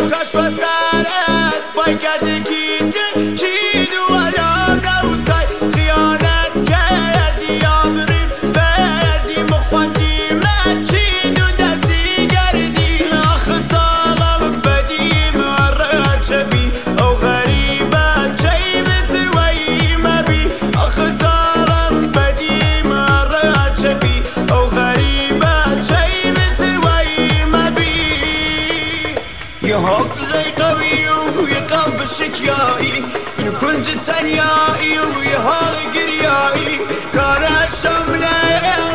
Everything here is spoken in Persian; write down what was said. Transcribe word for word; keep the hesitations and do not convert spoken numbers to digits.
کاش وسرت بای کرده کیچه چی دوالم نوزای خیانت کردی آبریم بردیم و خواندیم چی دو دستی گردی آخ ساغم بدیم رجبی او غریبت چی بتوی مبی آخ ساغم بدیم رجبی او غریبت چی بتوی مبی یه حافظه قوی و یه قلب شکیایی یه کنج تنیایی و یه حال گریایی کارش شمنه